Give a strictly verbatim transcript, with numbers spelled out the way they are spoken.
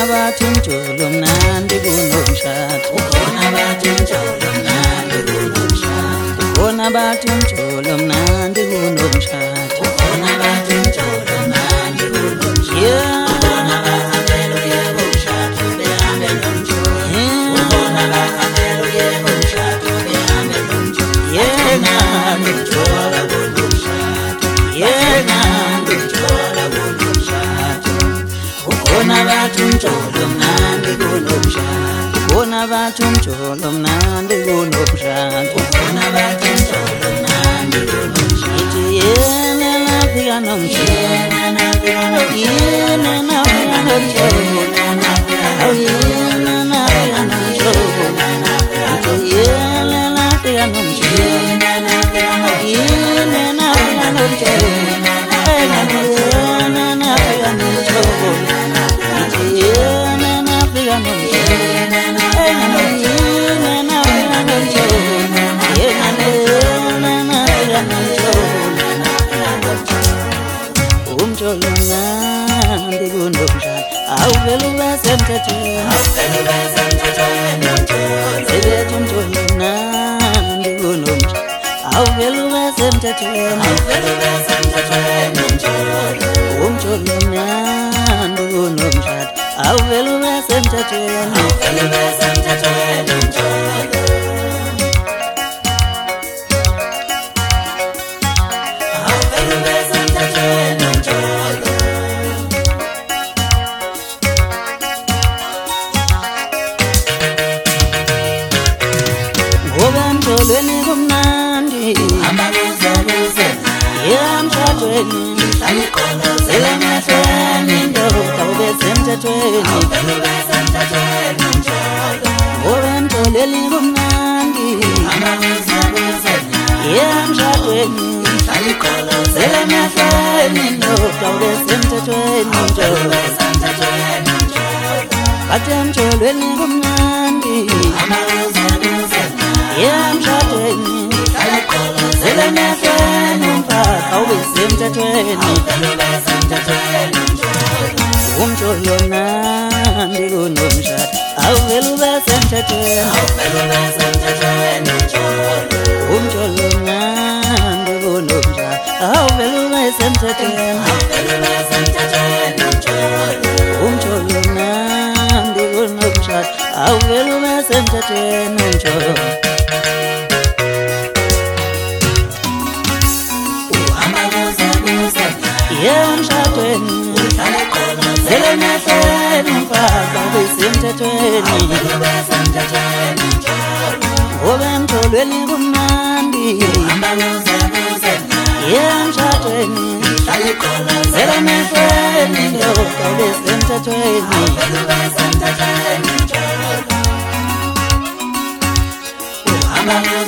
Ukhona bathi umjolo mnandi kunomshado. Ukhona bathi umjolo mnandi kunomshado. Ukhona bathi umjolo mnandi kunomshado. Ukhona bathi umjolo mnandi kunomshado. Yeah. Ukhona bahambela uyebo umshado behambe nomjolo. Ukhona bahambela uyebo umshado behambe nomjolo. Yeah, mnandi umjolo kunomshado. yeah, mnandi umjolo kunomshado. Ukhona bathi umjolo mnandi kunomshado. Ukhona bathi umjolo mnandi kunomshado. Ukhona bathi umjolo mnandi kunomshado. Ithi yena nafika nomjolo. Yena nafika nomjolo. Yena nafika nomjolo. Oh, yena nafika nomjolo. Ithi yena nafika nomjolo. Yena nafika nomjolo. Yena nafika nomjolo. Yena nafika nomjolo. Ithi yena nafika nomjolo. Umjolo mnandi kunomshado. Awuvele ube semthethweni. Awuvele ube semthethweni umjolo. Sebethi umjolo mnandi kunomshado. Awuvele ube semthethweni. Awuvele ube semthethweni umjolo. Umjolo mnandi kunomshado. Awuvele ube semthethweni. Awuvele ube semthethweni umjolo. Awuvele ube semthethweni umjolo. Ngoba emjolweni kumnandi. Hamba kuze kuze Emshadweni aliqolozele emehlweni indoda ube semthethweni. Awuvele ube semthethweni umjolo. Ngoba emjolweni kumnandi. Hamba kuze kuze Emshadweni aliqolozele emehlweni indoda ube semthethweni. Awuvele ube semthethweni umjolo. Bathi emjolweni kumnandi. Hamba kuze kuze Emshadweni aliqolozele emehlweni umphaka ube semthethweni. Awuvele ube semthethweni umjolo. Umjolo mnandi kunomshado. Awuvele ube semthethweni. Awuvele ube semthethweni umjolo. Umjolo mnandi kunomshado. Awuvele ube semthethweni. Awuvele ube semthethweni umjolo. Umjolo mnandi kunomshado. Awuvele ube semthethweni umjolo. Uhamba kuze kuze Emshadweni aliqolozele emehlweni umphaka ube semthethweni. Awuvele ube semthethweni umjolo. Ngoba emjolweni kumnandi. Hamba kuze kuze Emshadweni aliqolozele emehlweni indoda ube semthethweni. Awuvele ube semthethweni umjolo. Uhamba kuze